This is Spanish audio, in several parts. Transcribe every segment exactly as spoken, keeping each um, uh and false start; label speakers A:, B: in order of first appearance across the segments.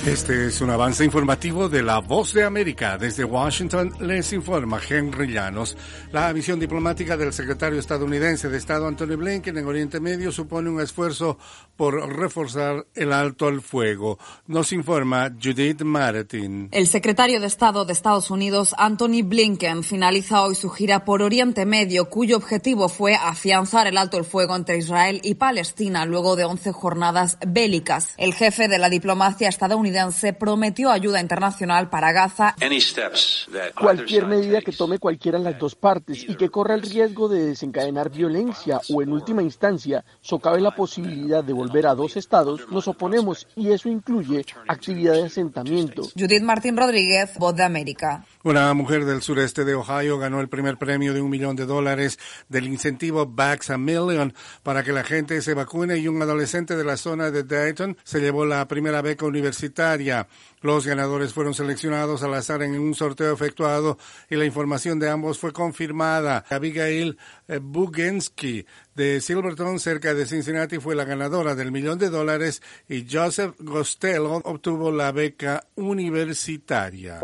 A: Este es un avance informativo de La Voz de América. Desde Washington les informa Henry Llanos. La misión diplomática del secretario estadounidense de Estado Antony Blinken en Oriente Medio supone un esfuerzo por reforzar el alto al fuego. Nos informa Judith Martin.
B: El secretario de Estado de Estados Unidos, Antony Blinken, finaliza hoy su gira por Oriente Medio, cuyo objetivo fue afianzar el alto al fuego entre Israel y Palestina luego de once jornadas bélicas. El jefe de la diplomacia estadounidense se prometió ayuda internacional para Gaza.
C: Cualquier medida que tome cualquiera de las dos partes y que corra el riesgo de desencadenar violencia o, en última instancia, socave la posibilidad de volver a dos estados, nos oponemos, y eso incluye actividad de asentamiento.
B: Judith Martín Rodríguez, Voz de América.
A: Una mujer del sureste de Ohio ganó el primer premio de un millón de dólares del incentivo Vax a Million para que la gente se vacune, y un adolescente de la zona de Dayton se llevó la primera beca universitaria. Los ganadores fueron seleccionados al azar en un sorteo efectuado y la información de ambos fue confirmada. Abigail Bugensky de Silverton, cerca de Cincinnati, fue la ganadora del millón de dólares, y Joseph Costello obtuvo la beca universitaria.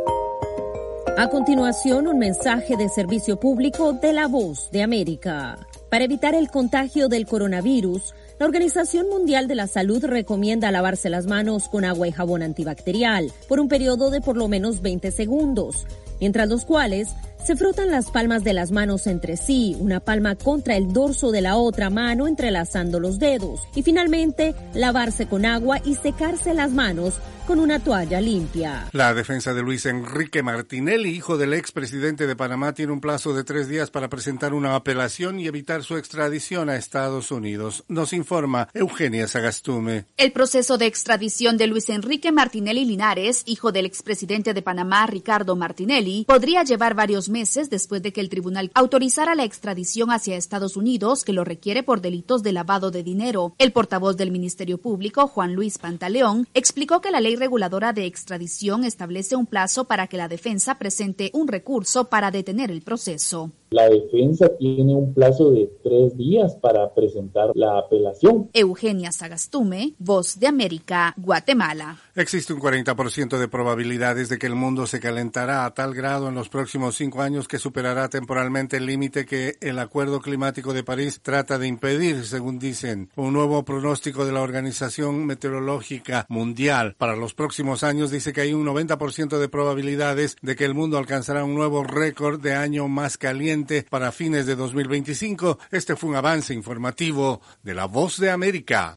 D: A continuación, un mensaje de servicio público de La Voz de América. Para evitar el contagio del coronavirus, la Organización Mundial de la Salud recomienda lavarse las manos con agua y jabón antibacterial por un periodo de por lo menos veinte segundos, mientras los cuales se frotan las palmas de las manos entre sí, una palma contra el dorso de la otra mano entrelazando los dedos, y finalmente lavarse con agua y secarse las manos con una toalla limpia.
A: La defensa de Luis Enrique Martinelli, hijo del expresidente de Panamá, tiene un plazo de tres días para presentar una apelación y evitar su extradición a Estados Unidos. Nos informa Eugenia Sagastume.
E: El proceso de extradición de Luis Enrique Martinelli Linares, hijo del expresidente de Panamá, Ricardo Martinelli, podría llevar varios meses después de que el tribunal autorizara la extradición hacia Estados Unidos, que lo requiere por delitos de lavado de dinero. El portavoz del Ministerio Público, Juan Luis Pantaleón, explicó que la ley reguladora de extradición establece un plazo para que la defensa presente un recurso para detener el proceso.
F: La defensa tiene un plazo de tres días para presentar la apelación.
E: Eugenia Sagastume, Voz de América, Guatemala.
A: Existe un cuarenta por ciento de probabilidades de que el mundo se calentará a tal grado en los próximos cinco años que superará temporalmente el límite que el Acuerdo Climático de París trata de impedir, según dicen. Un nuevo pronóstico de la Organización Meteorológica Mundial para los próximos años dice que hay un noventa por ciento de probabilidades de que el mundo alcanzará un nuevo récord de año más caliente para fines de dos mil veinticinco. Este fue un avance informativo de La Voz de América.